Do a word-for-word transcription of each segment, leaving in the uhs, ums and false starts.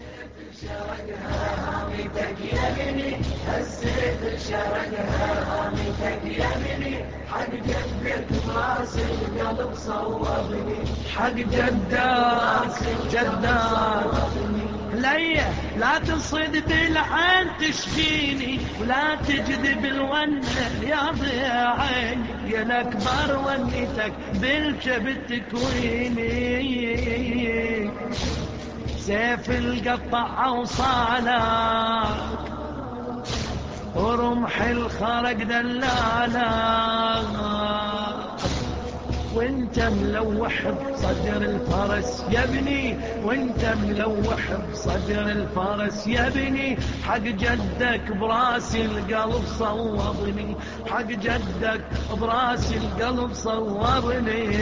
شرقها رميتك يمني، السيف شرقها رميتك يمني، حق جدك براس القلب صوبني، حق جدك جدك ليه لا تصد بالعين تشفيني، ولا تجذب الون يا ضياء عيني، يا الأكبر ونيتك بالكبت تكويني، سيف القطع اوصالك ورمح الخرق دلالك، وانت ملوح بصدر الفرس يا ابني، وانت ملوح بصدر الفرس يا ابني، حق جدك براس القلب صوبني، حق جدك براس القلب صوبني.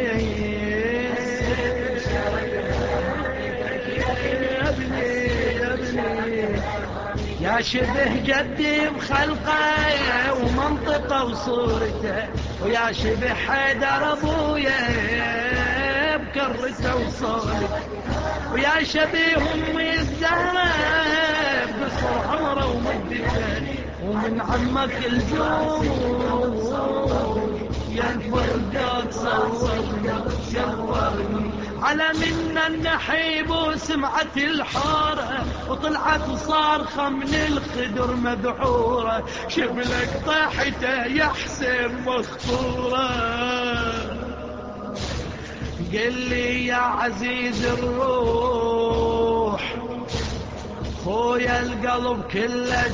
يا شبه جدي بخلقه ومنطقه وصورته، ويا شبه حيدر ابويا بكرته وصولته، ويا شبيه امي الزهره بصر عمره ومدته، ومن عمك الجود يا الفردوس صورني يا الفردوس، على منا النحيب وسمعت الحارة، وطلعت صارخة من الخدر مذعورة، شبلك طاحته يا حسين مخطورة، قل لي يا عزيز الروح خويا القلب كله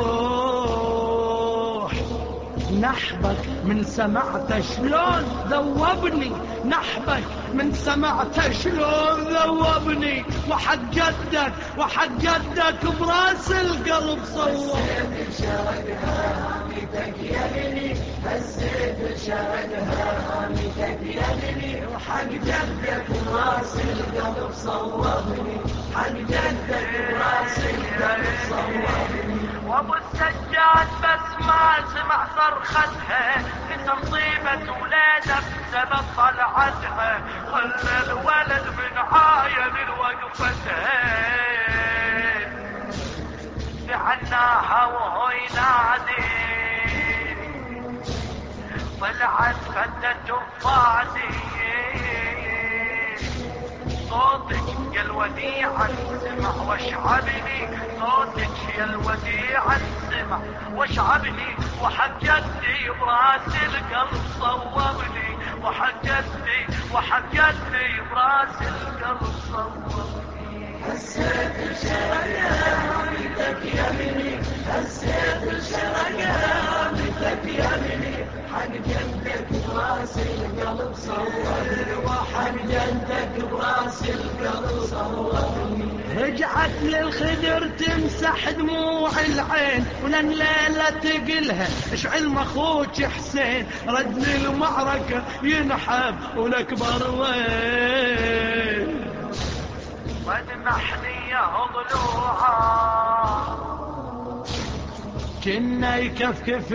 جروح، نحبك من سمعته شلون ذوبني، نحبك من سمعته شلون ذوبني، وحق جدك وحق جدك براس القلب صوب. السيف شرقها رميتك يمني، السيف شرقها رميتك يمني، وحق جدك براس القلب صوبني، حق جدك براس القلب صوبني. وابو السجاد بس ما سمع صرختها لتنصيبة ولاده بسبب طلعتها، خلى الولد من عايل وقفتها، دعناها وهو ينادي طلعت فتة فادي، صوتك يا الوديع السمع واشعبني، صوتك يا الوديع السمع واشعبني، وحق جدي براس القلب صوبني، وحق جدي وحق جدي براس القلب صوبني. السيف شرقها رميتك يمني، السيف شرقها رميتك يمني، حق جدك براس القلب صوبني، وحق جدك براس القلب صوبني. رجعت للخدر تمسح دموع العين، ولن ليلة تقلها اشعل مخوك حسين، رد للمعركة ينحب والأكبر وين، ودمحني يا ضلوعه كنا يكفكف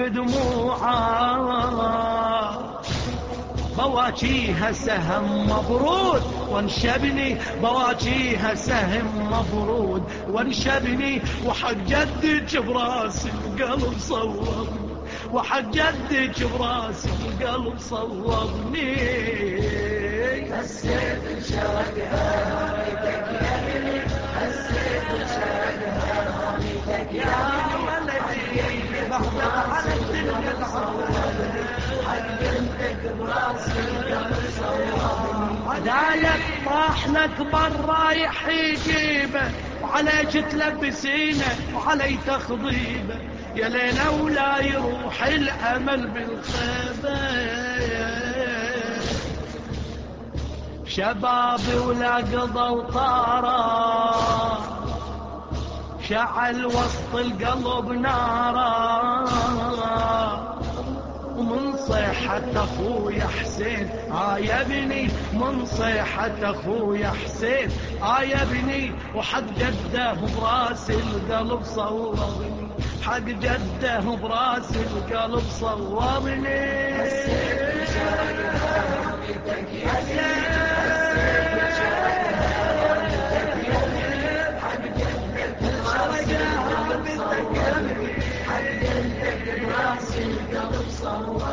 دموعه، بواجيها سهم مبرود وانشبني، بواجيها سهم مبرود وانشبني، وحق جدك براس القلب صوبني، وحق جدك براس القلب صوبني. السيف شرقها رميتك يمني، السيف شرقها رميتك يمني، بعد على الدنيا العظيمة حق جدك براس القلب صوبني. عدالك طاح الأكبر رايح يجيبه، وعليك تلبسينه وعلي تخضيبه، يا ليلة ولا يروح الأمل بالخيبة، شبابي ولا قضى وطارا شعل وسط القلب نارا، ومن صيحة اخويا حسين اه يا ابني، من صيحة اخويا حسين اه يا ابني، وحق جده براس القلب صوبني، حق جده براس القلب صوبني. السيف شرقها رميتك يمني، السيف شرقها رميتك يمني، حق صور